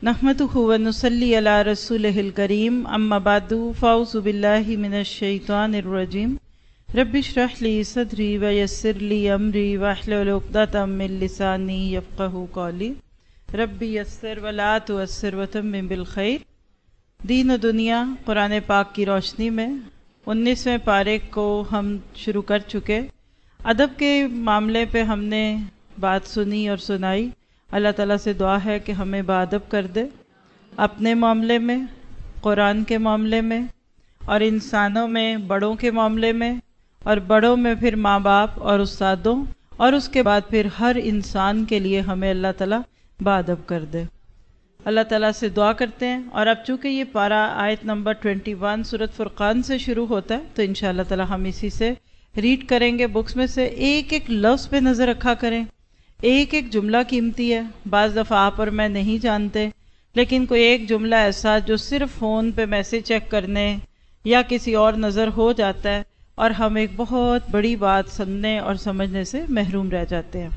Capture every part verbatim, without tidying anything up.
नहमदुहु व नुसल्ली अला रसूलिहिल करीम अम्मा बादु फ़ाऊज़ु बिल्लाहि मिनश शैतानिर रजीम रब्बि इश्रह ली सदरी व यस्सिर ली अमरी वहलुल उक़दतम मिन लिसानी यफ़क़हू क़ौली रब्बि यस्सिर व ला तुअस्सिर व तम्मिम बिल खैर। दीन व दुनिया कुरान पाक की रोशनी में उन्नीसवें पारे को हम शुरू कर चुके। अदब के मामले पे हमने बात सुनी और सुनाई। अल्लाह ताला से दुआ है कि हमें बाअदब कर दे अपने मामले में, कुरान के मामले में और इंसानों में बड़ों के मामले में, और बड़ों में फिर माँ बाप और उस्तादों, और उसके बाद फिर हर इंसान के लिए हमें अल्लाह ताला बाअदब कर दे। अल्लाह ताला से दुआ करते हैं। और अब चूँकि ये पारा आयत नंबर इक्कीस सूरत फुरकान से शुरू होता है तो इंशाअल्लाह ताला हम इसी से रीड करेंगे। बुक्स में से एक एक लफ्ज़ पे नज़र रखा करें, एक एक जुमला कीमती है। बाज़ दफ़ा आप और मैं नहीं जानते, लेकिन कोई एक जुमला ऐसा जो सिर्फ फ़ोन पे मैसेज चेक करने या किसी और नज़र हो जाता है और हम एक बहुत बड़ी बात सुनने और समझने से महरूम रह जाते हैं।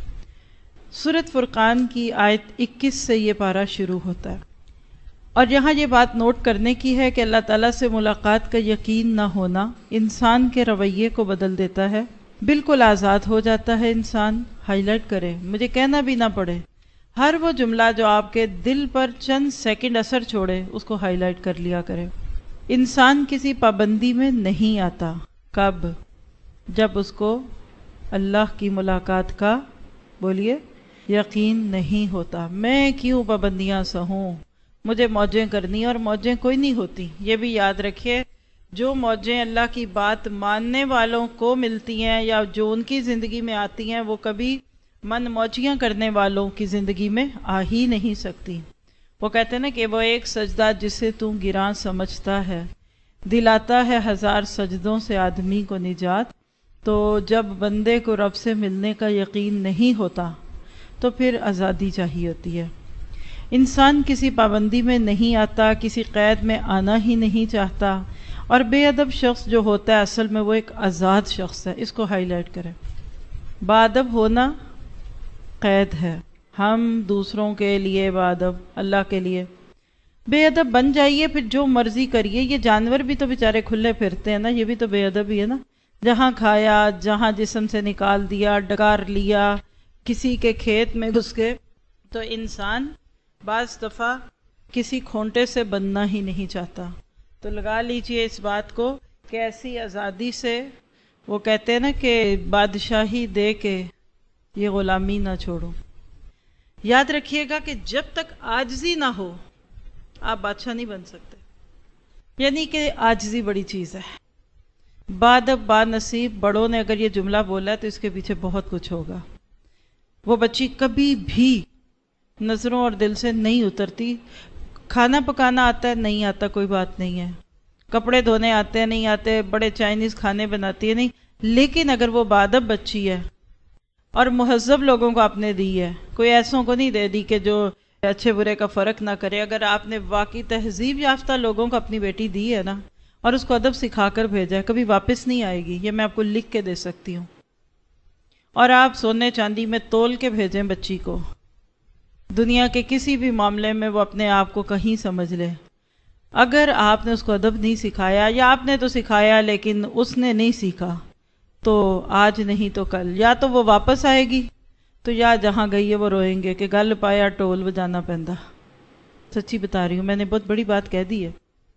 सूरत फुरकान की आयत इक्कीस से ये पारा शुरू होता है और यहाँ ये बात नोट करने की है कि अल्लाह ताला से मुलाकात का यकीन ना होना इंसान के रवैये को बदल देता है। बिल्कुल आज़ाद हो जाता है इंसान। हाईलाइट करें, मुझे कहना भी ना पड़े, हर वो जुमला जो आपके दिल पर चंद सेकंड असर छोड़े उसको हाईलाइट कर लिया करें। इंसान किसी पाबंदी में नहीं आता। कब? जब उसको अल्लाह की मुलाकात का, बोलिए, यकीन नहीं होता। मैं क्यों पाबंदियाँ सहूँ, मुझे मौजें करनी और मौजें कोई नहीं होती। ये भी याद रखिए, जो मौजें अल्लाह की बात मानने वालों को मिलती हैं या जो उनकी ज़िंदगी में आती हैं वो कभी मन मौजियाँ करने वालों की ज़िंदगी में आ ही नहीं सकती। वो कहते हैं ना कि वो एक सजदा जिसे तू गिरां समझता है, दिलाता है हज़ार सजदों से आदमी को निजात। तो जब बंदे को रब से मिलने का यकीन नहीं होता तो फिर आज़ादी चाहिए होती है। इंसान किसी पाबंदी में नहीं आता, किसी क़ैद में आना ही नहीं चाहता। और बेअदब शख्स जो होता है असल में वो एक आज़ाद शख्स है। इसको हाईलाइट करें। बाअदब होना क़ैद है। हम दूसरों के लिए बाअदब, अल्लाह के लिए बेअदब बन जाइए, फिर जो मर्जी करिए। ये जानवर भी तो बेचारे खुले फिरते हैं ना, ये भी तो बेअदब ही है ना। जहाँ खाया, जहाँ जिस्म से निकाल दिया, डकार लिया, किसी के खेत में घुस गए। तो इंसान बाज़ दफ़ा किसी खोंटे से बनना ही नहीं चाहता। तो लगा लीजिए इस बात को कि ऐसी आज़ादी से, वो कहते हैं ना कि बादशाही दे के ये ग़ुलामी ना छोड़ो। याद रखिएगा कि जब तक आजिज़ी ना हो आप बादशाह नहीं बन सकते। यानी कि आजिज़ी बड़ी चीज़ है। बाअदब बानसीब बड़ों ने अगर ये जुमला बोला है तो इसके पीछे बहुत कुछ होगा। वो बच्ची कभी भी नज़रों और दिल से नहीं उतरती। खाना पकाना आता है, नहीं आता, कोई बात नहीं है। कपड़े धोने आते हैं, नहीं आते, बड़े चाइनीज़ खाने बनाती है, नहीं। लेकिन अगर वो बाअदब बच्ची है और मुहज़्ज़ब लोगों को आपने दी है, कोई ऐसों को नहीं दे दी कि जो अच्छे बुरे का फ़र्क ना करे। अगर आपने वाकई तहज़ीब याफ्ता लोगों को अपनी बेटी दी है ना और उसको अदब सिखा कर भेजा है, कभी वापस नहीं आएगी। ये मैं आपको लिख के दे सकती हूँ। और आप सोने चांदी में तोल के भेजें बच्ची को, दुनिया के किसी भी मामले में वो अपने आप को कहीं समझ ले। अगर आपने उसको अदब नहीं सिखाया, या आपने तो सिखाया लेकिन उसने नहीं सीखा, तो आज नहीं तो कल या तो वो वापस आएगी तो या जहाँ गई है वो रोएंगे कि गल पाया ढोल बजाना पैंदा। सच्ची बता रही हूँ, मैंने बहुत बड़ी बात कह दी है।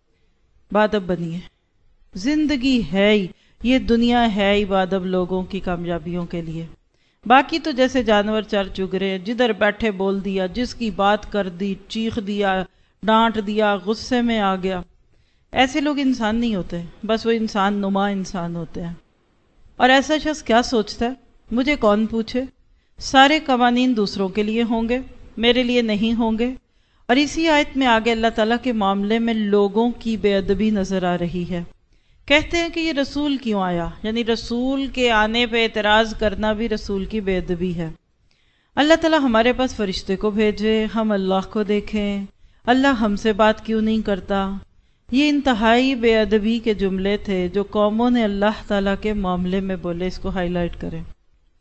बाअदब बनिए। जिंदगी है ही, ये दुनिया है ही बाअदब लोगों की कामयाबियों के लिए। बाकी तो जैसे जानवर चर चुग रहे, जिधर बैठे बोल दिया, जिसकी बात कर दी, चीख दिया, डांट दिया, गुस्से में आ गया। ऐसे लोग इंसान नहीं होते, बस वो इंसान नुमा इंसान होते हैं। और ऐसा शख्स क्या सोचता है, मुझे कौन पूछे, सारे कवानीन दूसरों के लिए होंगे, मेरे लिए नहीं होंगे। और इसी आयत में आगे अल्लाह ताला के मामले में लोगों की बेअदबी नजर आ रही है। कहते हैं कि ये रसूल क्यों आया, यानी रसूल के आने पे एतराज़ करना भी रसूल की बेअदबी है। अल्लाह ताला हमारे पास फरिश्ते को भेजे, हम अल्लाह को देखें, अल्लाह हमसे बात क्यों नहीं करता। ये इंतहाई बेअदबी के जुमले थे जो कौमों ने अल्लाह ताला के मामले में बोले। इसको हाईलाइट करें।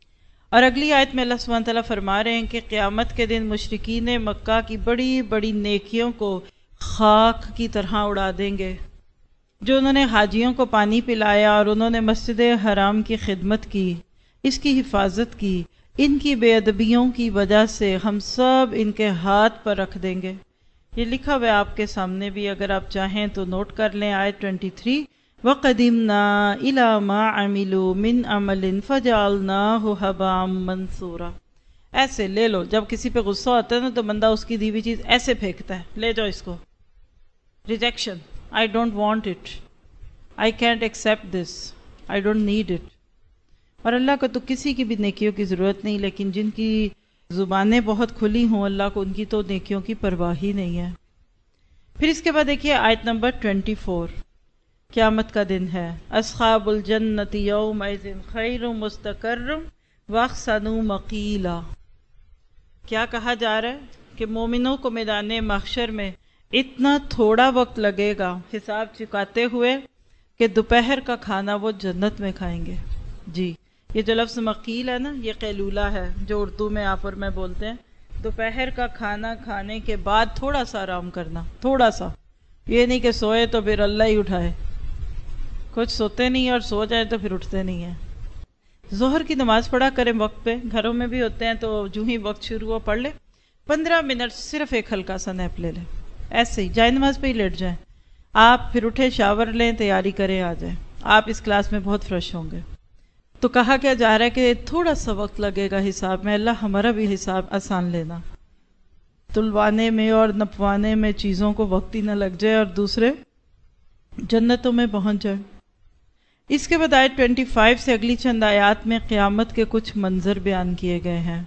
اور اگلی آیت میں اللہ سبحانہ تعالیٰ فرما رہے ہیں کہ قیامت کے دن مشرکین مکہ کی بڑی بڑی نیکیوں کو خاک کی طرح اڑا دیں گے. جو انہوں نے حاجیوں کو پانی پلایا اور انہوں نے مسجد حرام کی خدمت کی، اس کی حفاظت کی، ان کی بے ادبیوں کی وجہ سے ہم سب ان کے ہاتھ پر رکھ دیں گے. یہ لکھا ہوا ہے آپ کے سامنے بھی، اگر آپ چاہیں تو نوٹ کر لیں. آیت تیئیس وَقَدِمْنَا إِلَى مَا عَمِلُوا مِنْ عَمَلٍ فَجَعَلْنَاهُ هَبَاءً مَنْثُورًا. ایسے لے لو، جب کسی پہ غصہ ہوتا ہے نا تو بندہ اس کی دی ہوئی چیز ایسے پھینکتا ہے، لے جاؤ اس کو. Rejection, I don't want it, I can't accept this, I don't need it. اور اللہ کو تو کسی کی بھی نیکیوں کی ضرورت نہیں، لیکن جن کی زبانیں بہت کھلی ہوں اللہ کو ان کی تو نیکیوں کی پرواہ ہی نہیں ہے. پھر اس کے بعد دیکھیے آیت نمبر چوبیس، قیامت کا دن ہے. اصحاب الجنت یومئذ خیر مستقر واحسن مقیلا. کیا کہا جا رہا ہے کہ مومنوں کو میدان محشر میں اتنا تھوڑا وقت لگے گا حساب چکاتے ہوئے کہ دوپہر کا کھانا وہ جنت میں کھائیں گے. جی، یہ جو لفظ مقیل ہے نا، یہ قیلولہ ہے جو اردو میں آپ اور میں بولتے ہیں. دوپہر کا کھانا کھانے کے بعد تھوڑا سا آرام کرنا، تھوڑا سا. یہ نہیں کہ سوئے تو پھر اللہ ہی اٹھائے. کچھ سوتے نہیں اور سو جائے تو پھر اٹھتے نہیں ہیں. ظہر کی نماز پڑھا کریں وقت پہ، گھروں میں بھی ہوتے ہیں تو جو ہی وقت شروع ہو پڑھ لے. پندرہ منٹ صرف ایک ہلکا سا نیپ لے لیں، ایسے ہی جائے نماز پہ ہی لیٹ جائیں. آپ پھر اٹھے، شاور لیں، تیاری کریں، آ جائیں. آپ اس کلاس میں بہت فریش ہوں گے. تو کہا کیا جا رہا ہے کہ تھوڑا سا وقت لگے گا حساب میں، اللہ ہمارا بھی حساب آسان لینا. تلوانے میں اور نپوانے میں چیزوں کو وقت ہی نہ لگ جائے اور دوسرے جنتوں میں پہنچ جائے. اس کے بعد آیت پچیس سے اگلی چند آیات میں قیامت کے کچھ منظر بیان کیے گئے ہیں.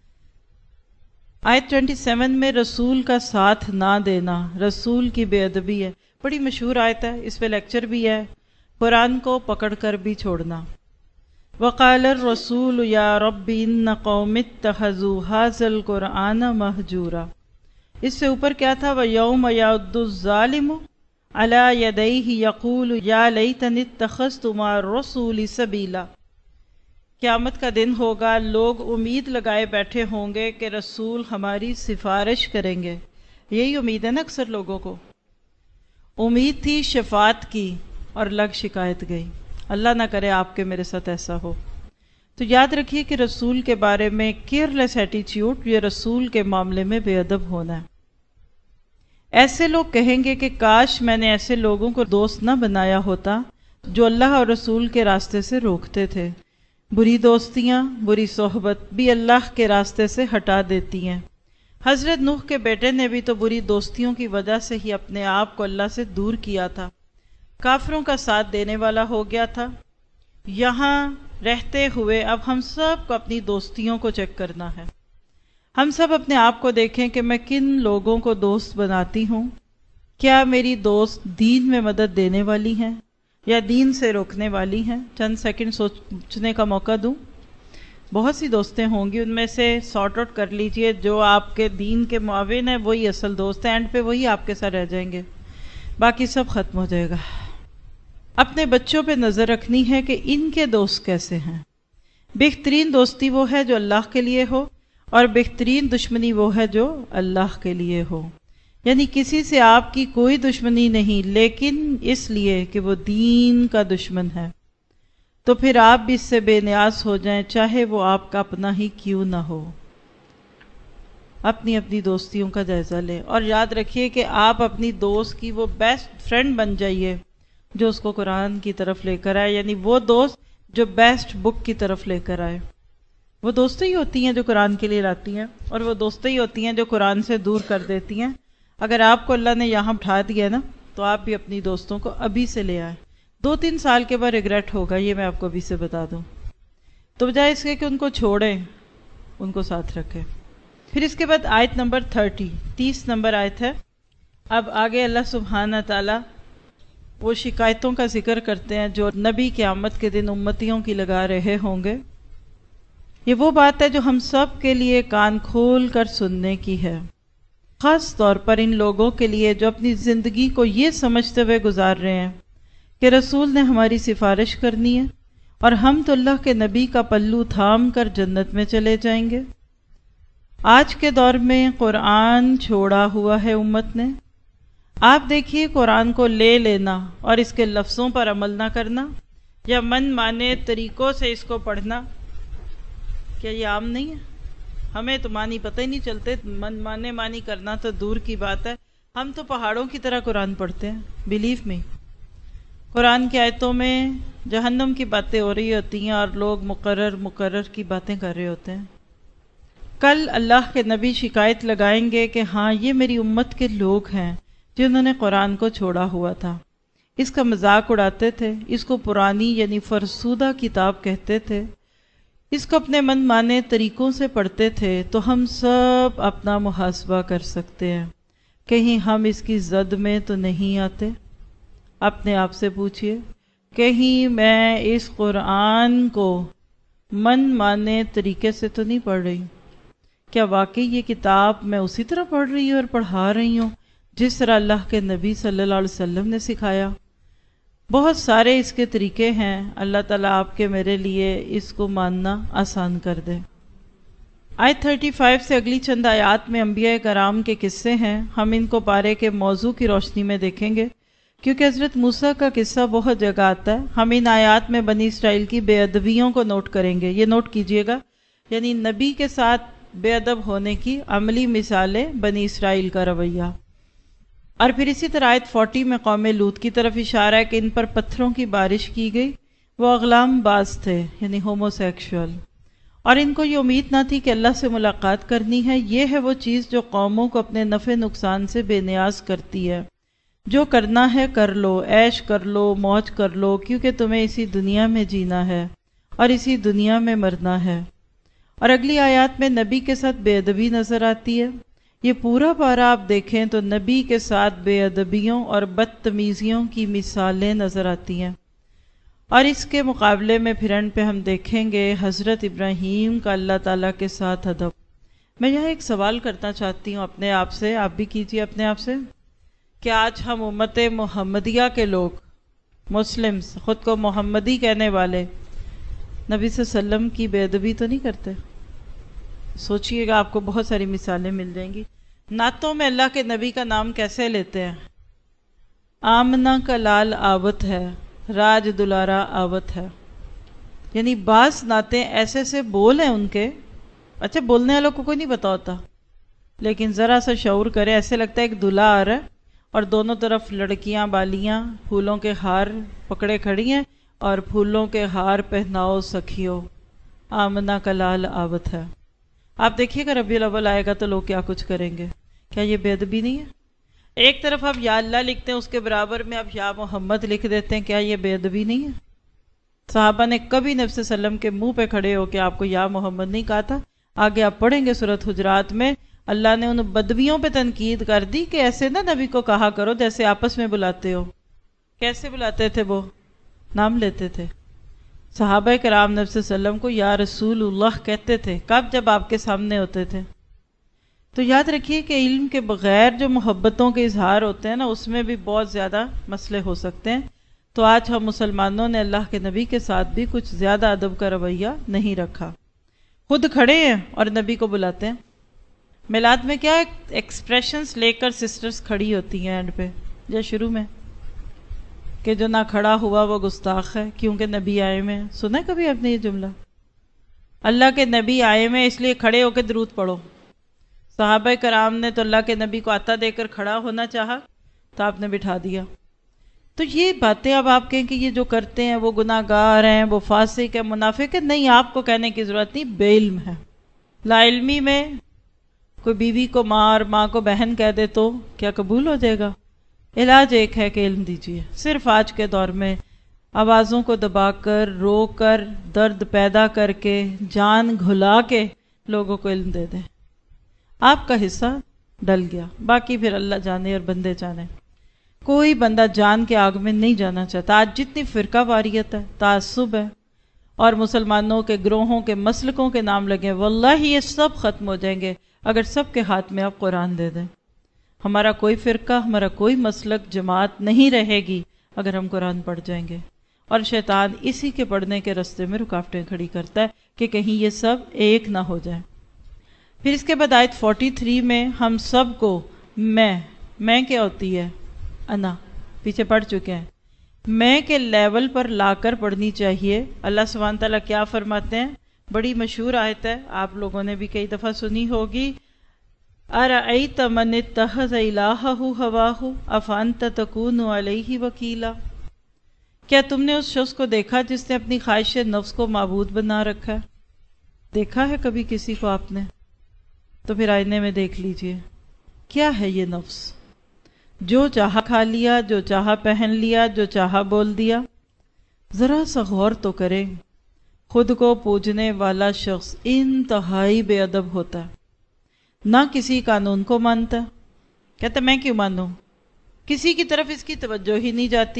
آیت ساتویں میں رسول کا ساتھ نہ دینا، رسول کی بے ادبی ہے. بڑی مشہور آیت ہے، اس پہ لیکچر بھی ہے. قرآن کو پکڑ کر بھی چھوڑنا. وقال الرسول یا رب ان قوم اتخذوا هذا القرآن مہجورا. اس سے اوپر کیا تھا؟ وَيَوْمَ يَعُضُّ الظَّالِمُ عَلَى يَدَيْهِ يَقُولُ يَا لَيْتَنِي اتَّخَذْتُ مَعَ الرَّسُولِ سَبِيلًا. قیامت کا دن ہوگا، لوگ امید لگائے بیٹھے ہوں گے کہ رسول ہماری سفارش کریں گے. یہی امید ہے نا اکثر لوگوں کو. امید تھی شفاعت کی اور لگ شکایت گئی. اللہ نہ کرے آپ کے میرے ساتھ ایسا ہو. تو یاد رکھیے کہ رسول کے بارے میں کیئرلیس ایٹیچیوڈ، یہ رسول کے معاملے میں بے ادب ہونا ہے. ایسے لوگ کہیں گے کہ کاش میں نے ایسے لوگوں کو دوست نہ بنایا ہوتا جو اللہ اور رسول کے راستے سے روکتے تھے. بری دوستیاں، بری صحبت بھی اللہ کے راستے سے ہٹا دیتی ہیں. حضرت نوح کے بیٹے نے بھی تو بری دوستیوں کی وجہ سے ہی اپنے آپ کو اللہ سے دور کیا تھا، کافروں کا ساتھ دینے والا ہو گیا تھا. یہاں رہتے ہوئے اب ہم سب کو اپنی دوستیوں کو چیک کرنا ہے. ہم سب اپنے آپ کو دیکھیں کہ میں کن لوگوں کو دوست بناتی ہوں. کیا میری دوست دین میں مدد دینے والی ہیں یا دین سے روکنے والی ہیں؟ چند سیکنڈ سوچنے کا موقع دوں. بہت سی دوستیں ہوں گی، ان میں سے سارٹ آؤٹ کر لیجئے. جو آپ کے دین کے معاون ہیں وہی اصل دوست ہیں، اینڈ پہ وہی آپ کے ساتھ رہ جائیں گے، باقی سب ختم ہو جائے گا. اپنے بچوں پہ نظر رکھنی ہے کہ ان کے دوست کیسے ہیں. بہترین دوستی وہ ہے جو اللہ کے لیے ہو، اور بہترین دشمنی وہ ہے جو اللہ کے لیے ہو. یعنی کسی سے آپ کی کوئی دشمنی نہیں، لیکن اس لیے کہ وہ دین کا دشمن ہے تو پھر آپ بھی اس سے بے نیاز ہو جائیں، چاہے وہ آپ کا اپنا ہی کیوں نہ ہو. اپنی اپنی دوستیوں کا جائزہ لیں اور یاد رکھیے کہ آپ اپنی دوست کی وہ بیسٹ فرینڈ بن جائیے جو اس کو قرآن کی طرف لے کر آئے. یعنی وہ دوست جو بیسٹ بک کی طرف لے کر آئے. وہ دوستیں ہی ہوتی ہیں جو قرآن کے لیے لاتی ہیں، اور وہ دوستیں ہی ہوتی ہیں جو قرآن سے دور کر دیتی ہیں. اگر آپ کو اللہ نے یہاں بٹھا دیا نا تو آپ بھی اپنی دوستوں کو ابھی سے لے آئیں. دو تین سال کے بعد ریگریٹ ہوگا، یہ میں آپ کو ابھی سے بتا دوں. تو بجائے اس کے کہ ان کو چھوڑیں، ان کو ساتھ رکھیں. پھر اس کے بعد آیت نمبر تھرٹی، تیس نمبر آیت ہے. اب آگے اللہ سبحانہ تعالیٰ وہ شکایتوں کا ذکر کرتے ہیں جو نبی قیامت کے دن امتیوں کی لگا رہے ہوں گے. یہ وہ بات ہے جو ہم سب کے لیے کان کھول کر سننے کی ہے، خاص طور پر ان لوگوں کے لیے جو اپنی زندگی کو یہ سمجھتے ہوئے گزار رہے ہیں کہ رسول نے ہماری سفارش کرنی ہے اور ہم تو اللہ کے نبی کا پلو تھام کر جنت میں چلے جائیں گے۔ آج کے دور میں قرآن چھوڑا ہوا ہے امت نے۔ آپ دیکھیے قرآن کو لے لینا اور اس کے لفظوں پر عمل نہ کرنا یا من مانے طریقوں سے اس کو پڑھنا، کیا یہ عام نہیں ہے؟ ہمیں تو معنی پتہ ہی نہیں چلتے، من مانے مانی کرنا تو دور کی بات ہے۔ ہم تو پہاڑوں کی طرح قرآن پڑھتے ہیں، بلیو می۔ قرآن کی آیتوں میں جہنم کی باتیں ہو رہی ہوتی ہیں اور لوگ مقرر مقرر کی باتیں کر رہے ہوتے ہیں۔ کل اللہ کے نبی شکایت لگائیں گے کہ ہاں یہ میری امت کے لوگ ہیں جنہوں نے قرآن کو چھوڑا ہوا تھا، اس کا مذاق اڑاتے تھے، اس کو پرانی یعنی فرسودہ کتاب کہتے تھے، اس کو اپنے من مانے طریقوں سے پڑھتے تھے۔ تو ہم سب اپنا محاسبہ کر سکتے ہیں، کہیں ہم اس کی زد میں تو نہیں آتے؟ اپنے آپ سے پوچھئے، کہیں میں اس قرآن کو من مانے طریقے سے تو نہیں پڑھ رہی؟ کیا واقعی یہ کتاب میں اسی طرح پڑھ رہی ہوں اور پڑھا رہی ہوں جس طرح اللہ کے نبی صلی اللہ علیہ وسلم نے سکھایا؟ بہت سارے اس کے طریقے ہیں، اللہ تعالیٰ آپ کے میرے لیے اس کو ماننا آسان کر دے۔ آیت پینتیس سے اگلی چند آیات میں انبیاء کرام کے قصے ہیں، ہم ان کو پارے کے موضوع کی روشنی میں دیکھیں گے، کیونکہ حضرت موسیٰ کا قصہ بہت جگہ آتا ہے۔ ہم ان آیات میں بنی اسرائیل کی بے ادبیوں کو نوٹ کریں گے، یہ نوٹ کیجئے گا، یعنی نبی کے ساتھ بے ادب ہونے کی عملی مثالیں بنی اسرائیل کا رویہ۔ اور پھر اسی طرح آیت چالیس میں قوم لوط کی طرف اشارہ ہے کہ ان پر پتھروں کی بارش کی گئی، وہ اغلام باز تھے یعنی ہومو سیکشول، اور ان کو یہ امید نہ تھی کہ اللہ سے ملاقات کرنی ہے۔ یہ ہے وہ چیز جو قوموں کو اپنے نفع نقصان سے بے نیاز کرتی ہے۔ جو کرنا ہے کر لو، عیش کر لو، موج کر لو، کیونکہ تمہیں اسی دنیا میں جینا ہے اور اسی دنیا میں مرنا ہے۔ اور اگلی آیات میں نبی کے ساتھ بے ادبی نظر آتی ہے۔ یہ پورا پارہ آپ دیکھیں تو نبی کے ساتھ بے ادبیوں اور بدتمیزیوں کی مثالیں نظر آتی ہیں۔ اور اس کے مقابلے میں پھر اینڈ پہ ہم دیکھیں گے حضرت ابراہیم کا اللہ تعالیٰ کے ساتھ ادب۔ میں یہاں ایک سوال کرنا چاہتی ہوں اپنے آپ سے، آپ بھی کیجئے اپنے آپ سے، کہ آج ہم امت محمدیہ کے لوگ، مسلمز، خود کو محمدی کہنے والے، نبی صلی اللہ علیہ وسلم کی بے ادبی تو نہیں کرتے؟ سوچئے گا، آپ کو بہت ساری مثالیں مل جائیں گی۔ نعتوں میں اللہ کے نبی کا نام کیسے لیتے ہیں؟ آمنہ کا لال آوت ہے، راج دلارا آوت ہے، یعنی بعض نعتیں ایسے سے بول ہیں ان کے، اچھا بولنے والوں کو کوئی نہیں پتا ہوتا، لیکن ذرا سا شعور کرے، ایسے لگتا ہے ایک دلہا آ رہا ہے اور دونوں طرف لڑکیاں بالیاں پھولوں کے ہار پکڑے کھڑی ہیں، اور پھولوں کے ہار پہناؤ سکھیو، آمنہ کا لال آوت ہے۔ آپ دیکھیے گا ربیع الاول آئے گا تو لوگ کیا کچھ کریں گے، کیا یہ بے ادبی نہیں ہے؟ ایک طرف آپ یا اللہ لکھتے ہیں، اس کے برابر میں آپ یا محمد لکھ دیتے ہیں، کیا یہ بے ادبی نہیں ہے؟ صحابہ نے کبھی نبی صلی اللہ علیہ وسلم کے منہ پہ کھڑے ہو کے آپ کو یا محمد نہیں کہا تھا۔ آگے آپ پڑھیں گے سورۃ حجرات میں، اللہ نے ان بدویوں پہ تنقید کر دی کہ ایسے نہ نبی کو کہا کرو جیسے آپس میں بلاتے ہو۔ کیسے بلاتے تھے؟ وہ نام لیتے تھے۔ صحابہ کرام نبی صلی اللہ علیہ وسلم کو یا رسول اللہ کہتے تھے، کب؟ جب آپ کے سامنے ہوتے تھے۔ تو یاد رکھیے کہ علم کے بغیر جو محبتوں کے اظہار ہوتے ہیں نا، اس میں بھی بہت زیادہ مسئلے ہو سکتے ہیں۔ تو آج ہم مسلمانوں نے اللہ کے نبی کے ساتھ بھی کچھ زیادہ ادب کا رویہ نہیں رکھا، خود کھڑے ہیں اور نبی کو بلاتے ہیں۔ میلاد میں کیا ایکسپریشنز لے کر سسٹرز کھڑی ہوتی ہیں اینڈ پہ یا شروع میں، کہ جو نہ کھڑا ہوا وہ گستاخ ہے کیونکہ نبی آئے میں۔ سنا ہے کبھی آپ نے یہ جملہ؟ اللہ کے نبی آئے میں اس لیے کھڑے ہو کے درود پڑھو۔ صحابہ کرام نے تو اللہ کے نبی کو عطا دے کر کھڑا ہونا چاہا تو آپ نے بٹھا دیا۔ تو یہ باتیں اب آپ کہیں کہ یہ جو کرتے ہیں وہ گناہ گار ہیں، وہ فاسق ہے، منافق ہے، نہیں، آپ کو کہنے کی ضرورت نہیں، بے علم ہے۔ لا علمی میں کوئی بیوی کو ماں اور ماں کو بہن کہہ دے تو کیا قبول ہو جائے گا؟ علاج ایک ہے کہ علم دیجیے۔ صرف آج کے دور میں آوازوں کو دبا کر، رو کر، درد پیدا کر کے، جان گھلا کے لوگوں کو علم دے دیں۔ آپ کا حصہ ڈل گیا، باقی پھر اللہ جانے اور بندے جانے۔ کوئی بندہ جان کے آگ میں نہیں جانا چاہتا۔ آج جتنی فرقہ واریت ہے، تعصب ہے، اور مسلمانوں کے گروہوں کے مسلکوں کے نام لگے، واللہ یہ سب ختم ہو جائیں گے اگر سب کے ہاتھ میں آپ قرآن دے دیں۔ ہمارا کوئی فرقہ، ہمارا کوئی مسلک، جماعت نہیں رہے گی اگر ہم قرآن پڑھ جائیں گے۔ اور شیطان اسی کے پڑھنے کے راستے میں رکاوٹیں کھڑی کرتا ہے کہ کہیں یہ سب ایک نہ ہو جائے۔ پھر اس کے بعد آیت تینتالیس میں ہم سب کو میں میں کیا ہوتی ہے؟ انا، پیچھے پڑھ چکے ہیں، میں کے لیول پر لا کر پڑھنی چاہیے۔ اللہ سبحانہ تعالیٰ کیا فرماتے ہیں؟ بڑی مشہور آیت ہے، آپ لوگوں نے بھی کئی دفعہ سنی ہوگی، ارأیت من اتخذ الہہ ہواہ افانت تکون علیہ وکیلا۔ کیا تم نے اس شخص کو دیکھا جس نے اپنی خواہش نفس کو معبود بنا رکھا ہے؟ دیکھا ہے کبھی کسی کو آپ نے؟ تو پھر آئینے میں دیکھ لیجئے کیا ہے یہ نفس؟ جو چاہا کھا لیا، جو چاہا پہن لیا، جو چاہا بول دیا۔ ذرا سا غور تو کریں، خود کو پوجنے والا شخص انتہائی بے ادب ہوتا ہے، نہ کسی قانون کو مانتا، کہتا میں کیوں مانوں، کسی کی طرف اس کی توجہ ہی نہیں جاتی۔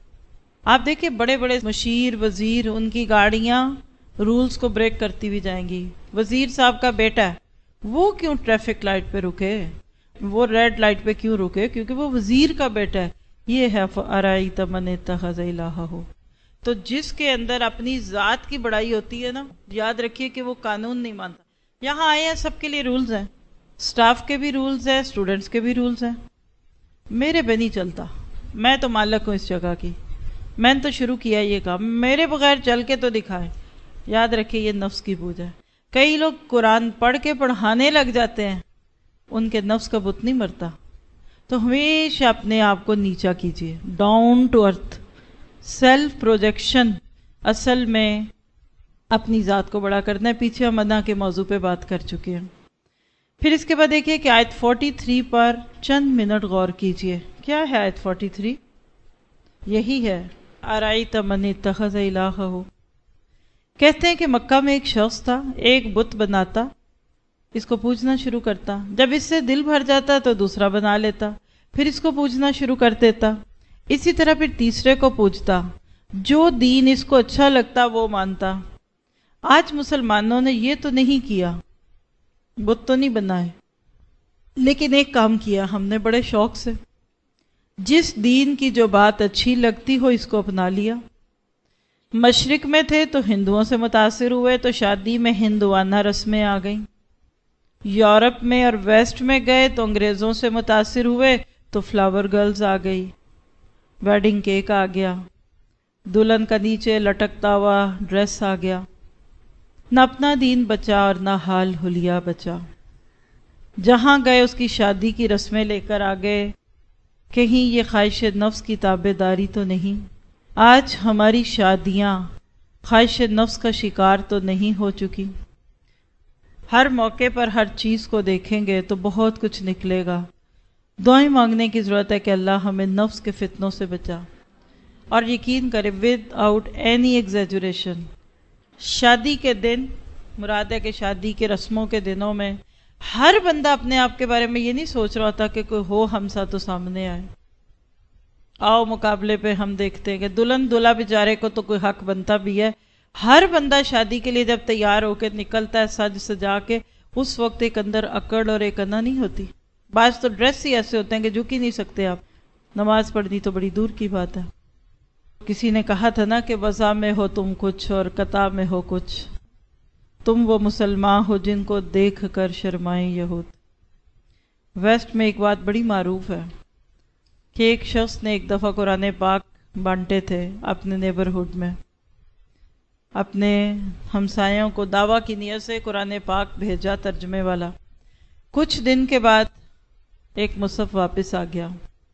آپ دیکھیں بڑے بڑے مشیر وزیر، ان کی گاڑیاں رولز کو بریک کرتی ہوئی جائیں گی۔ وزیر صاحب کا بیٹا ہے، وہ کیوں ٹریفک لائٹ پہ رکے، وہ ریڈ لائٹ پہ کیوں رکے؟ کیونکہ وہ وزیر کا بیٹا ہے۔ یہ ہے ارأیت من اتخذ الہہ۔ تو جس کے اندر اپنی ذات کی بڑائی ہوتی ہے نا، یاد رکھیے کہ وہ قانون نہیں مانتا۔ یہاں آئے ہیں، سب کے لیے رولز ہیں، سٹاف کے بھی رولز ہیں، اسٹوڈنٹس کے بھی رولز ہیں۔ میرے پہ نہیں چلتا، میں تو مالک ہوں اس جگہ کی، میں نے تو شروع کیا یہ کام، میرے بغیر چل کے تو دکھائیں۔ یاد رکھیے یہ نفس کی پوجا ہے۔ کئی لوگ قرآن پڑھ کے پڑھانے لگ جاتے ہیں، ان کے نفس کا بت نہیں مرتا۔ تو ہمیشہ اپنے آپ کو نیچا کیجیے، down to earth, self projection اصل میں اپنی ذات کو بڑا کرنا ہے۔ پیچھے ہم انا کے موضوع پہ بات کر چکے ہیں۔ پھر اس کے بعد دیکھیے کہ آیت تینتالیس پر چند منٹ غور کیجیے، کیا ہے آیت تینتالیس؟ یہی ہے ارأیت من اتخذ الہہ۔ کہتے ہیں کہ مکہ میں ایک شخص تھا، ایک بت بناتا، اس کو پوجنا شروع کرتا، جب اس سے دل بھر جاتا تو دوسرا بنا لیتا، پھر اس کو پوجنا شروع کر دیتا، اسی طرح پھر تیسرے کو پوجتا، جو دین اس کو اچھا لگتا وہ مانتا۔ آج مسلمانوں نے یہ تو نہیں کیا، بت تو نہیں بنائے، لیکن ایک کام کیا ہم نے بڑے شوق سے، جس دین کی جو بات اچھی لگتی ہو اس کو اپنا لیا۔ مشرق میں تھے تو ہندوؤں سے متاثر ہوئے تو شادی میں ہندوانہ رسمیں آ گئیں، یورپ میں اور ویسٹ میں گئے تو انگریزوں سے متاثر ہوئے تو فلاور گرلز آ گئی، ویڈنگ کیک آ گیا، دلہن کا نیچے لٹکتا ہوا ڈریس آ گیا۔ نہ اپنا دین بچا اور نہ حال حلیہ بچا۔ جہاں گئے اس کی شادی کی رسمیں لے کر آ گئے، کہیں یہ خواہش نفس کی تابع داری تو نہیں؟ آج ہماری شادیاں خواہش نفس کا شکار تو نہیں ہو چکی؟ ہر موقع پر ہر چیز کو دیکھیں گے تو بہت کچھ نکلے گا۔ دعائیں مانگنے کی ضرورت ہے کہ اللہ ہمیں نفس کے فتنوں سے بچا، اور یقین کرے ود آؤٹ اینی ایگزیجریشن، شادی کے دن، مراد ہے کہ شادی کے رسموں کے دنوں میں ہر بندہ اپنے آپ کے بارے میں یہ نہیں سوچ رہا تھا کہ کوئی ہو ہم سا تو سامنے آئے۔ آؤ مقابلے پہ ہم دیکھتے ہیں کہ دلہن دلہا بیچارے کو تو کوئی حق بنتا بھی ہے۔ ہر بندہ شادی کے لیے جب تیار ہو کے نکلتا ہے سج سجا کے، اس وقت ایک اندر اکڑ اور ایک انا نہیں ہوتی۔ بعض تو ڈریس ہی ایسے ہوتے ہیں کہ جھک ہی نہیں سکتے آپ، نماز پڑھنی تو بڑی دور کی بات ہے۔ کسی نے کہا تھا نا کہ وضع میں ہو تم کچھ اور قطع میں ہو کچھ، تم وہ مسلمان ہو جن کو دیکھ کر شرمائیں یہود۔ ویسٹ میں ایک بات بڑی معروف ہے کہ ایک شخص نے ایک دفعہ قرآن پاک بانٹے تھے اپنے نیبرہڈ میں، اپنے ہمسایوں کو دعویٰ کی نیت سے قرآن پاک بھیجا ترجمے والا۔ کچھ دن کے بعد ایک مصحف واپس آ گیا،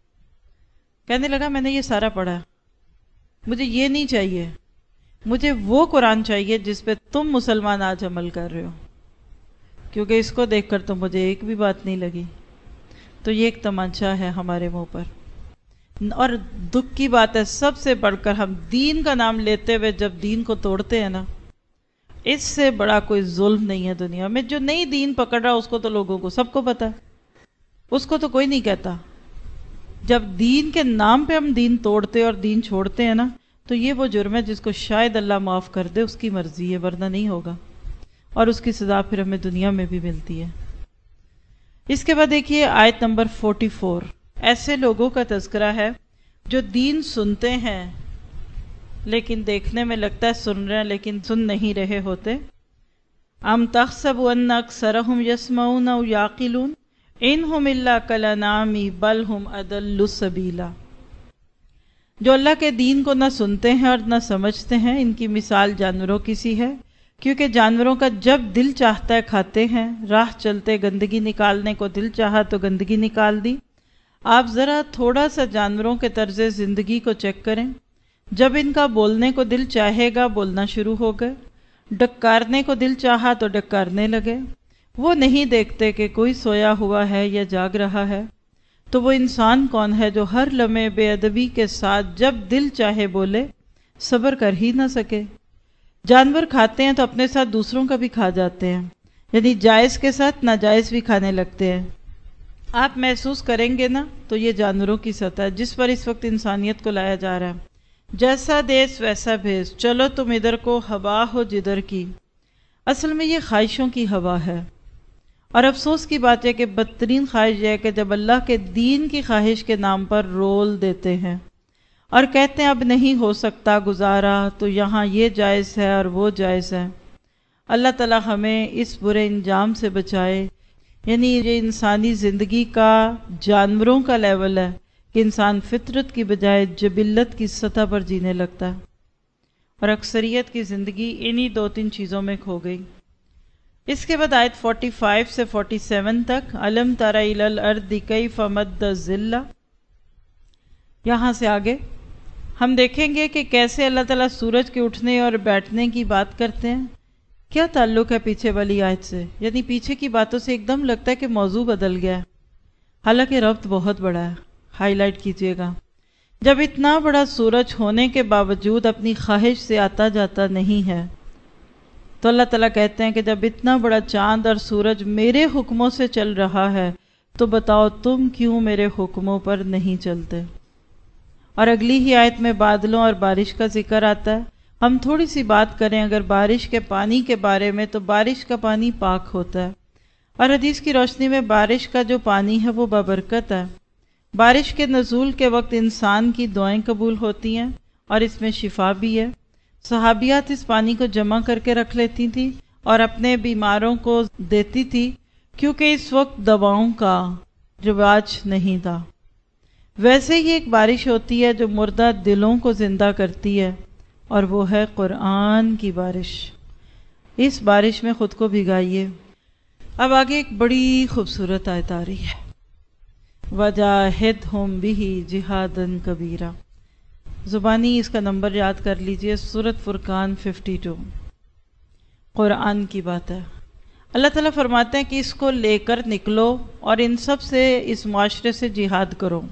کہنے لگا میں نے یہ سارا پڑھا، مجھے یہ نہیں چاہیے، مجھے وہ قرآن چاہیے جس پہ تم مسلمان آج عمل کر رہے ہو، کیونکہ اس کو دیکھ کر تو مجھے ایک بھی بات نہیں لگی۔ تو یہ ایک تمانچہ ہے ہمارے منہ پر، اور دکھ کی بات ہے سب سے بڑھ کر ہم دین کا نام لیتے ہوئے جب دین کو توڑتے ہیں نا، اس سے بڑا کوئی ظلم نہیں ہے دنیا میں۔ جو نئی دین پکڑ رہا اس کو تو لوگوں کو سب کو پتا ہے، اس کو تو کوئی نہیں کہتا۔ جب دین کے نام پہ ہم دین توڑتے اور دین چھوڑتے ہیں نا، تو یہ وہ جرم ہے جس کو شاید اللہ معاف کر دے، اس کی مرضی ہے، ورنہ نہیں ہوگا، اور اس کی سزا پھر ہمیں دنیا میں بھی ملتی ہے۔ اس کے بعد دیکھیے آیت نمبر چوالیس، ایسے لوگوں کا تذکرہ ہے جو دین سنتے ہیں لیکن دیکھنے میں لگتا ہے سن رہے ہیں لیکن سن نہیں رہے ہوتے. ام تحسب ان اکثرهم یسمعون او یعقلون انہم الا کالانعام بل ہم اضل سبیلا. جو اللہ کے دین کو نہ سنتے ہیں اور نہ سمجھتے ہیں، ان کی مثال جانوروں کی سی ہے، کیونکہ جانوروں کا جب دل چاہتا ہے کھاتے ہیں، راہ چلتے گندگی نکالنے کو دل چاہا تو گندگی نکال دی. آپ ذرا تھوڑا سا جانوروں کے طرز زندگی کو چیک کریں. جب ان کا بولنے کو دل چاہے گا بولنا شروع ہو گئے، ڈکارنے کو دل چاہا تو ڈکارنے لگے. وہ نہیں دیکھتے کہ کوئی سویا ہوا ہے یا جاگ رہا ہے. تو وہ انسان کون ہے جو ہر لمحے بے ادبی کے ساتھ جب دل چاہے بولے، صبر کر ہی نہ سکے. جانور کھاتے ہیں تو اپنے ساتھ دوسروں کا بھی کھا جاتے ہیں، یعنی جائز کے ساتھ ناجائز بھی کھانے لگتے ہیں. آپ محسوس کریں گے نا تو یہ جانوروں کی سطح جس پر اس وقت انسانیت کو لایا جا رہا ہے. جیسا دیس ویسا بھیس، چلو تم ادھر کو ہوا ہو جدھر کی. اصل میں یہ خواہشوں کی ہوا ہے. اور افسوس کی بات ہے کہ بدترین خواہش یہ ہے کہ جب اللہ کے دین کی خواہش کے نام پر رول دیتے ہیں اور کہتے ہیں اب نہیں ہو سکتا گزارا تو یہاں یہ جائز ہے اور وہ جائز ہے. اللہ تعالی ہمیں اس برے انجام سے بچائے. یعنی یہ انسانی زندگی کا جانوروں کا لیول ہے کہ انسان فطرت کی بجائے جبلت کی سطح پر جینے لگتا ہے، اور اکثریت کی زندگی انہی دو تین چیزوں میں کھو گئی. اس کے بعد آیت پینتالیس سے سینتالیس تک، علم تر الی الارض کیف مد الظل. یہاں سے آگے ہم دیکھیں گے کہ کیسے اللہ تعالیٰ سورج کے اٹھنے اور بیٹھنے کی بات کرتے ہیں. کیا تعلق ہے پیچھے والی آیت سے؟ یعنی پیچھے کی باتوں سے ایک دم لگتا ہے کہ موضوع بدل گیا ہے، حالانکہ ربط بہت بڑا ہے. ہائی لائٹ کیجئے گا. جب اتنا بڑا سورج ہونے کے باوجود اپنی خواہش سے آتا جاتا نہیں ہے، تو اللہ تعالیٰ کہتے ہیں کہ جب اتنا بڑا چاند اور سورج میرے حکموں سے چل رہا ہے تو بتاؤ تم کیوں میرے حکموں پر نہیں چلتے. اور اگلی ہی آیت میں بادلوں اور بارش کا ذکر آتا ہے. ہم تھوڑی سی بات کریں اگر بارش کے پانی کے بارے میں، تو بارش کا پانی پاک ہوتا ہے، اور حدیث کی روشنی میں بارش کا جو پانی ہے وہ بابرکت ہے. بارش کے نزول کے وقت انسان کی دعائیں قبول ہوتی ہیں اور اس میں شفا بھی ہے. صحابیات اس پانی کو جمع کر کے رکھ لیتی تھیں اور اپنے بیماروں کو دیتی تھی، کیونکہ اس وقت دواؤں کا رواج نہیں تھا. ویسے ہی ایک بارش ہوتی ہے جو مردہ دلوں کو زندہ کرتی ہے، اور وہ ہے قرآن کی بارش. اس بارش میں خود کو بھگائیے. اب آگے ایک بڑی خوبصورت آیت آ رہی ہے، وَجَاهِدْهُمْ بِهِ جِهَادًا كَبِيرًا. زبانی اس کا نمبر یاد کر لیجئے، سورۃ فرقان باون. قرآن کی بات ہے. اللہ تعالیٰ فرماتے ہیں کہ اس کو لے کر نکلو اور ان سب سے، اس معاشرے سے جہاد کرو.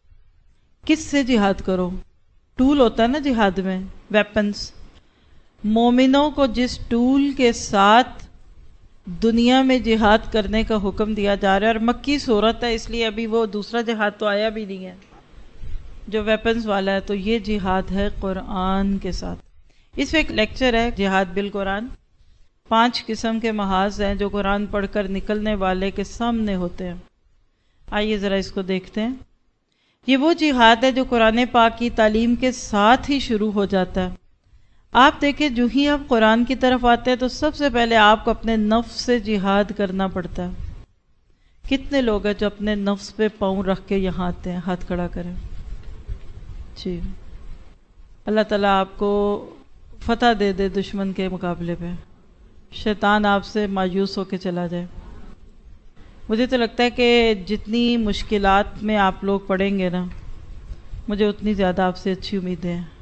کس سے جہاد کرو؟ ٹول ہوتا ہے نا جہاد میں، ویپنز. مومنوں کو جس ٹول کے ساتھ دنیا میں جہاد کرنے کا حکم دیا جا رہا ہے، اور مکی صورت ہے اس لیے ابھی وہ دوسرا جہاد تو آیا بھی نہیں ہے جو ویپنز والا ہے، تو یہ جہاد ہے قرآن کے ساتھ. اس میں ایک لیکچر ہے جہاد بالقرآن. پانچ قسم کے محاذ ہیں جو قرآن پڑھ کر نکلنے والے کے سامنے ہوتے ہیں. آئیے ذرا اس کو دیکھتے ہیں. یہ وہ جہاد ہے جو قرآن پاک کی تعلیم کے ساتھ ہی شروع ہو جاتا ہے. آپ دیکھیں جو ہی آپ قرآن کی طرف آتے ہیں تو سب سے پہلے آپ کو اپنے نفس سے جہاد کرنا پڑتا ہے. کتنے لوگ ہیں جو اپنے نفس پہ پاؤں رکھ کے یہاں آتے ہیں؟ ہاتھ کھڑا کریں. جی، اللہ تعالیٰ آپ کو فتح دے دے دشمن کے مقابلے پہ، شیطان آپ سے مایوس ہو کے چلا جائے. مجھے تو لگتا ہے کہ جتنی مشکلات میں آپ لوگ پڑھیں گے نا، مجھے اتنی زیادہ آپ سے اچھی امیدیں ہیں،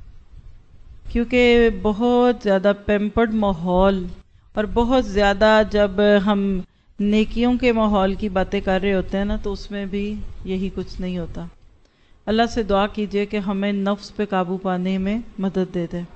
کیونکہ بہت زیادہ پیمپرڈ ماحول، اور بہت زیادہ جب ہم نیکیوں کے ماحول کی باتیں کر رہے ہوتے ہیں نا تو اس میں بھی یہی کچھ نہیں ہوتا. اللہ سے دعا کیجئے کہ ہمیں نفس پہ قابو پانے میں مدد دے دے.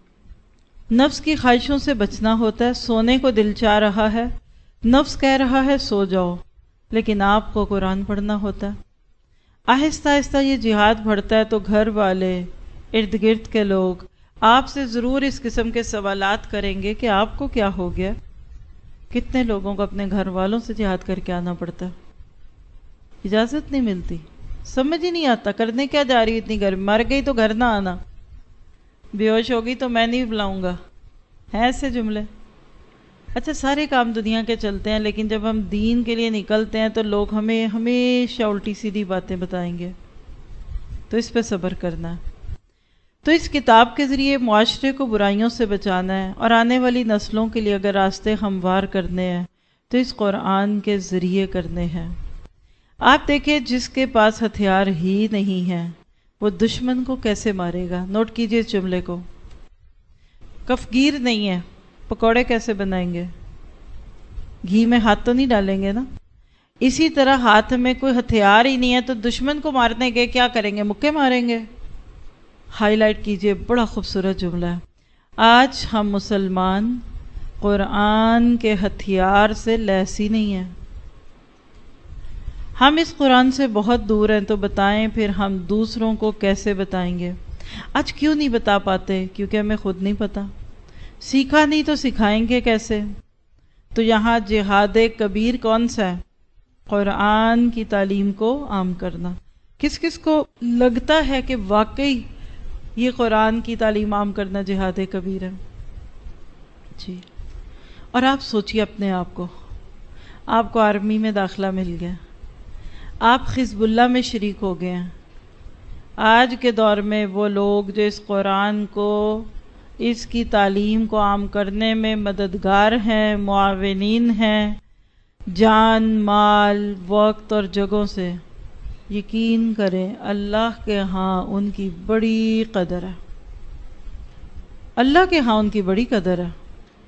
نفس کی خواہشوں سے بچنا ہوتا ہے. سونے کو دل چاہ رہا ہے، نفس کہہ رہا ہے سو جاؤ، لیکن آپ کو قرآن پڑھنا ہوتا ہے. آہستہ آہستہ یہ جہاد بڑھتا ہے تو گھر والے، ارد گرد کے لوگ آپ سے ضرور اس قسم کے سوالات کریں گے کہ آپ کو کیا ہو گیا. کتنے لوگوں کو اپنے گھر والوں سے جہاد کر کے آنا پڑتا ہے، اجازت نہیں ملتی، سمجھ ہی نہیں آتا کرنے کیا جا رہی اتنی گرمی، مر گئی تو گھر نہ آنا. بے ہوش ہوگی تو میں نہیں بلاؤں گا، ہیں ایسے جملے؟ اچھا سارے کام دنیا کے چلتے ہیں، لیکن جب ہم دین کے لیے نکلتے ہیں تو لوگ ہمیں ہمیشہ الٹی سیدھی باتیں بتائیں گے، تو اس پہ صبر کرنا ہے۔ تو اس کتاب کے ذریعے معاشرے کو برائیوں سے بچانا ہے، اور آنے والی نسلوں کے لیے اگر راستے ہموار کرنے ہیں تو اس قرآن کے ذریعے کرنے ہیں۔ آپ دیکھیں جس کے پاس ہتھیار ہی نہیں ہے وہ دشمن کو کیسے مارے گا؟ نوٹ کیجئے اس جملے کو۔ کفگیر نہیں ہے، پکوڑے کیسے بنائیں گے؟ گھی میں ہاتھ تو نہیں ڈالیں گے نا۔ اسی طرح ہاتھ میں کوئی ہتھیار ہی نہیں ہے تو دشمن کو مارنے کے کیا کریں گے؟ مکے ماریں گے۔ ہائی لائٹ کیجئے، بڑا خوبصورت جملہ ہے۔ آج ہم مسلمان قرآن کے ہتھیار سے لیس ہی نہیں ہیں۔ ہم اس قرآن سے بہت دور ہیں، تو بتائیں پھر ہم دوسروں کو کیسے بتائیں گے؟ آج کیوں نہیں بتا پاتے؟ کیونکہ ہمیں خود نہیں پتا، سیکھا نہیں تو سکھائیں گے کیسے؟ تو یہاں جہاد کبیر کون سا ہے؟ قرآن کی تعلیم کو عام کرنا۔ کس کس کو لگتا ہے کہ واقعی یہ قرآن کی تعلیم عام کرنا جہاد کبیر ہے؟ جی۔ اور آپ سوچیے اپنے آپ کو، آپ کو آرمی میں داخلہ مل گیا، آپ حزب اللہ میں شریک ہو گئے ہیں۔ آج کے دور میں وہ لوگ جو اس قرآن کو، اس کی تعلیم کو عام کرنے میں مددگار ہیں، معاونین ہیں، جان، مال، وقت اور جگہوں سے، یقین کریں اللہ کے ہاں ان کی بڑی قدر ہے۔ اللہ کے ہاں ان کی بڑی قدر ہے۔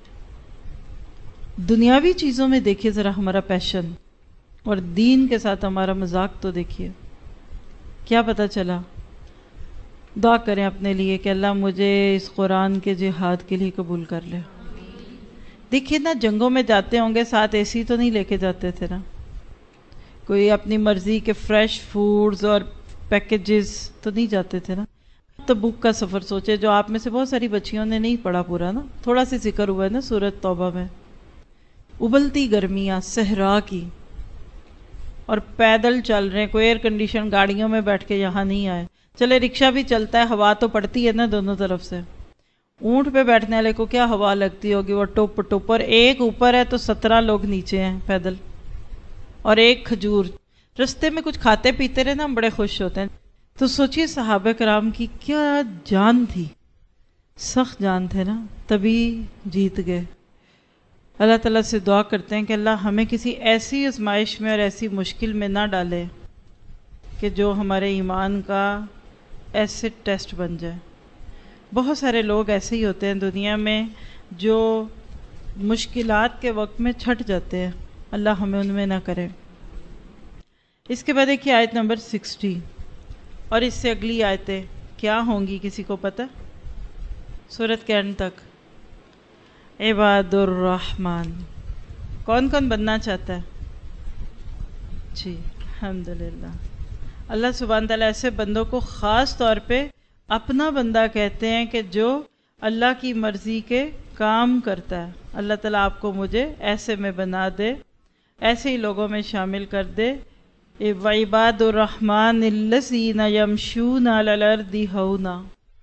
دنیاوی چیزوں میں دیکھیے ذرا ہمارا پیشن، اور دین کے ساتھ ہمارا مذاق تو دیکھیے، کیا پتہ چلا؟ دعا کریں اپنے لیے کہ اللہ مجھے اس قرآن کے جہاد کے لیے قبول کر لے۔ دیکھیے نا، جنگوں میں جاتے ہوں گے ساتھ اے سی تو نہیں لے کے جاتے تھے نا، کوئی اپنی مرضی کے فریش فوڈز اور پیکیجز تو نہیں جاتے تھے نا۔ تبوک کا سفر سوچے، جو آپ میں سے بہت ساری بچیوں نے نہیں پڑھا پورا نا، تھوڑا سی ذکر ہوا ہے نا سورۃ توبہ میں۔ ابلتی گرمیاں صحرا کی، اور پیدل چل رہے ہیں، کوئی ایئر کنڈیشن گاڑیوں میں بیٹھ کے یہاں نہیں آئے۔ چلے رکشہ بھی چلتا ہے، ہوا تو پڑتی ہے نا دونوں طرف سے۔ اونٹ پہ بیٹھنے والے کو کیا ہوا لگتی ہوگی، وہ ٹوپ ٹوپ، اور ایک اوپر ہے تو سترہ لوگ نیچے ہیں پیدل، اور ایک کھجور۔ رستے میں کچھ کھاتے پیتے رہے نا، ہم بڑے خوش ہوتے ہیں۔ تو سوچئے صحابہ کرام کی کیا جان تھی، سخت جان تھے نا، تبھی جیت گئے۔ اللہ تعالیٰ سے دعا کرتے ہیں کہ اللہ ہمیں کسی ایسی آزمائش میں اور ایسی مشکل میں نہ ڈالے کہ جو ہمارے ایمان کا ایسڈ ٹیسٹ بن جائے۔ بہت سارے لوگ ایسے ہی ہوتے ہیں دنیا میں جو مشکلات کے وقت میں چھٹ جاتے ہیں، اللہ ہمیں ان میں نہ کرے۔ اس کے بعد دیکھیے آیت نمبر سکسٹی، اور اس سے اگلی آیتیں کیا ہوں گی کسی کو پتہ؟ سورت کے اینڈ تک۔ عباد الرحمن، کون کون بننا چاہتا ہے؟ جی الحمدللہ۔ اللہ سبحانہ تعالیٰ ایسے بندوں کو خاص طور پہ اپنا بندہ کہتے ہیں کہ جو اللہ کی مرضی کے کام کرتا ہے۔ اللہ تعالیٰ آپ کو مجھے ایسے میں بنا دے، ایسے ہی لوگوں میں شامل کر دے۔ وَعِبَادُ الرَّحْمَنِ الَّذِينَ يَمْشُونَ عَلَى الْأَرْضِ هَوْنًا۔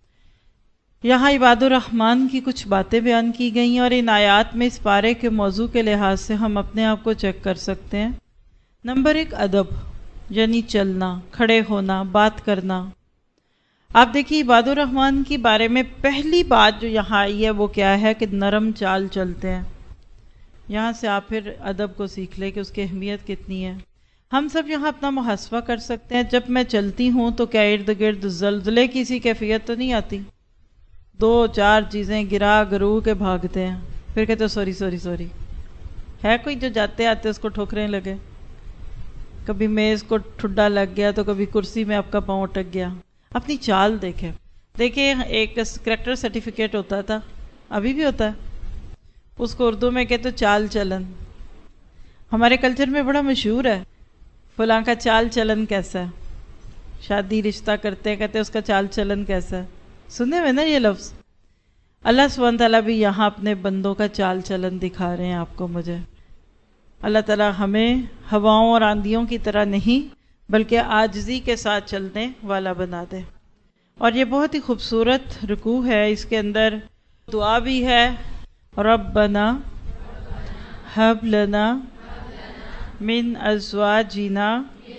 یہاں عباد الرحمن کی کچھ باتیں بیان کی گئی ہیں، اور ان آیات میں اس پارے کے موضوع کے لحاظ سے ہم اپنے آپ کو چیک کر سکتے ہیں۔ نمبر ایک، ادب، یعنی چلنا، کھڑے ہونا، بات کرنا۔ آپ دیکھیے عباد الرحمن کی بارے میں پہلی بات جو یہاں آئی ہے وہ کیا ہے کہ نرم چال چلتے ہیں۔ یہاں سے آپ پھر ادب کو سیکھ لیں کہ اس کی اہمیت کتنی ہے۔ ہم سب یہاں اپنا محاسبہ کر سکتے ہیں، جب میں چلتی ہوں تو کیا ارد گرد زلزلے کی سی کیفیت تو نہیں آتی؟ دو چار چیزیں گرا گرو کے بھاگتے ہیں، پھر کہتے ہیں سوری سوری سوری۔ ہے کوئی جو جاتے آتے اس کو ٹھوکریں لگے؟ کبھی میز کو ٹھڈا لگ گیا تو کبھی کرسی میں آپ کا پاؤں اٹک گیا۔ اپنی چال دیکھیں۔ دیکھیں ایک کریکٹر سرٹیفکیٹ ہوتا تھا، ابھی بھی ہوتا ہے، اس کو اردو میں کہتے چال چلن۔ ہمارے کلچر میں بڑا مشہور ہے، فلاں کا چال چلن کیسا ہے۔ شادی رشتہ کرتے ہیں کہتے ہیں اس کا چال چلن کیسا ہے، سنے ہوئے نا یہ لفظ۔ اللہ سبحانہ تعالیٰ بھی یہاں اپنے بندوں کا چال چلن دکھا رہے ہیں آپ کو مجھے۔ اللہ تعالیٰ ہمیں ہواؤں اور آندھیوں کی طرح نہیں بلکہ عاجزی کے ساتھ چلنے والا بنا دے۔ اور یہ بہت ہی خوبصورت رکوع ہے، اس کے اندر دعا بھی ہے، ربنا ہب لنا من ازواجنا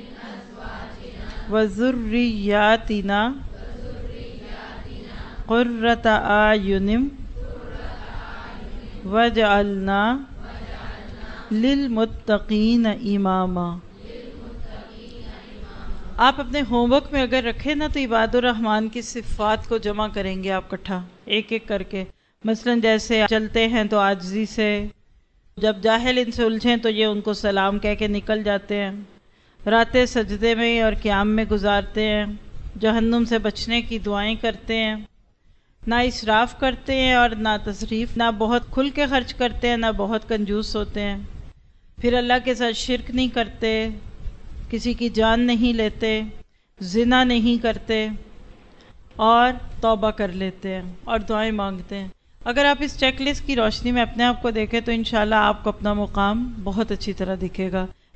وذریاتنا قرۃ اعین وجعلنا للمتقین اماما۔ آپ اپنے ہوم ورک میں اگر رکھیں نا تو عباد الرحمن کی صفات کو جمع کریں گے آپ کٹھا ایک ایک کر کے، مثلا جیسے چلتے ہیں تو عاجزی سے، جب جاہل ان سے الجھیں تو یہ ان کو سلام کہہ کے نکل جاتے ہیں، راتیں سجدے میں اور قیام میں گزارتے ہیں، جہنم سے بچنے کی دعائیں کرتے ہیں، نہ اسراف کرتے ہیں اور نہ تصریف، نہ بہت کھل کے خرچ کرتے ہیں نہ بہت کنجوس ہوتے ہیں، پھر اللہ کے ساتھ شرک نہیں کرتے، کسی کی جان نہیں لیتے، زنا نہیں کرتے، اور توبہ کر لیتے ہیں اور دعائیں مانگتے ہیں۔ اگر آپ اس چیک لسٹ کی روشنی میں اپنے آپ کو دیکھیں تو انشاءاللہ آپ کو اپنا مقام بہت اچھی طرح دکھے گا۔